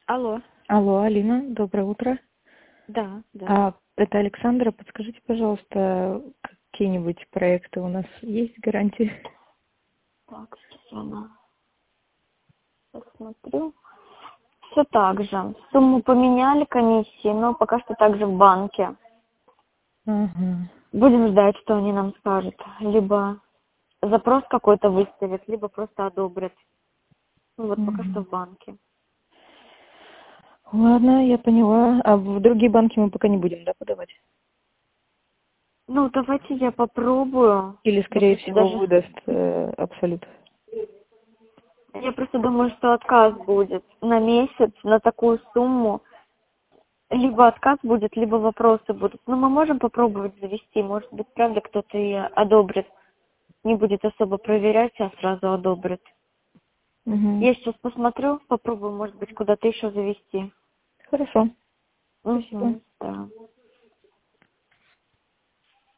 Алло. Алло, Алина, доброе утро. Да, да. Это Александра. Подскажите, пожалуйста, какие-нибудь проекты у нас есть гарантии? Так, сейчас я посмотрю. Все так же. Сумму поменяли комиссии, но пока что также в банке. Ага. Будем ждать, что они нам скажут. Либо запрос какой-то выставят, либо просто одобрят. Ну вот пока что Мгм. в банке. Ладно, я поняла. А в другие банки мы пока не будем, да, подавать? Ну, давайте я попробую. Или, Я скорее просто всего, даже... выдаст Абсолют? Я просто думаю, что отказ будет на месяц, на такую сумму. Либо отказ будет, либо вопросы будут. Но мы можем попробовать завести. Может быть, правда, кто-то и одобрит. Не будет особо проверять, а сразу одобрит. Угу. Я сейчас посмотрю, попробую, может быть, куда-то еще завести. Хорошо. Спасибо. Да.